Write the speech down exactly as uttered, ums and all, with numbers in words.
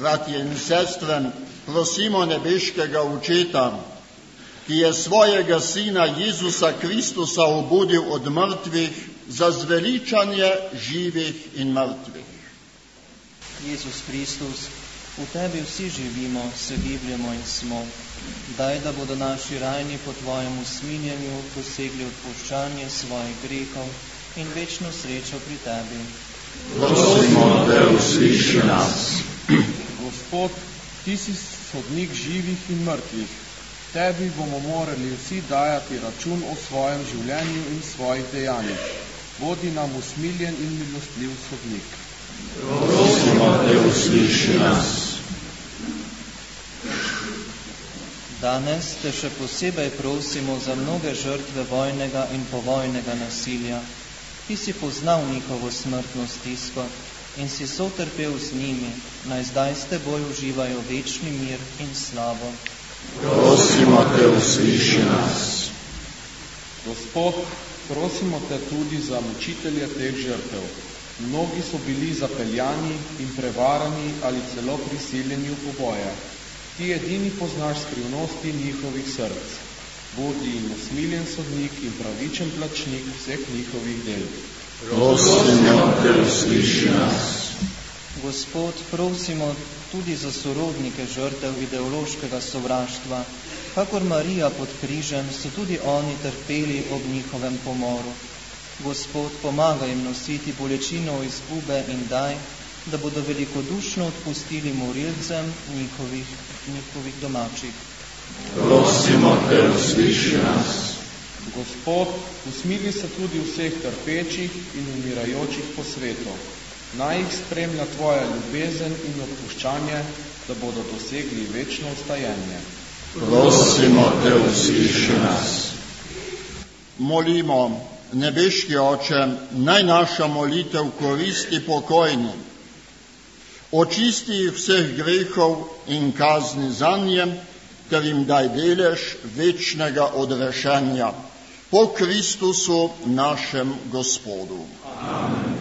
bratje in sestre, prosimo nebeškega Očeta, ki je svojega Sina Jezusa Kristusa obudil od mrtvih za zveličanje živih in mrtvih. Jezus Kristus, v Tebi vsi živimo, se gibljemo in smo. Daj, da bodo naši rajni po Tvojem usmiljenju dosegli odpuščanje svojih grehov in večno srečo pri Tebi. Prosimo Te, usliši nas. Gospod, Ti si sodnik živih in mrtvih. Tebi bomo morali vsi dajati račun o svojem življenju in svojih dejanjih. Vodi nam usmiljen in milostljiv sodnik. Prosimo Te, usliši nas. Danes Te še posebej prosimo za mnoge žrtve vojnega in povojnega nasilja. Ti si poznal njihovo smrtno stisko in si sotrpel z njimi, naj zdaj s Teboj uživajo večni mir in slavo. Prosimo Te, usliši nas. Gospod, prosimo Te tudi za mučitelje teh žrtev. Mnogi so bili zapeljani in prevarani ali celo prisiljeni v poboje. Ti edini poznaš skrivnosti njihovih src. Bodi jim usmiljen sodnik in pravičen plačnik vseh njihovih del. Prosimo Te, usliši nas. Gospod, prosimo tudi za sorodnike žrtev ideološkega sovraštva. Kakor Marija pod križem, so tudi oni trpeli ob njihovem pomoru. Gospod, pomagaj jim nositi bolečino izgube in daj, da bodo velikodušno odpustili morilcem njihovih, njihovih domačih. Prosimo Te, usliši nas. Gospod, usmili se tudi vseh trpečih in umirajočih po svetu. Naj jih spremlja Tvoja ljubezen in odpuščanje, da bodo dosegli večno vstajenje. Prosimo Te, usliši nas. Molimo, nebeški Oče, naj naša molitev koristi pokojnim. Očisti jih vseh grehov in kazni zanje, ter jim daj delež večnega odrešenja. Po Kristusu našem Gospodu. Amen.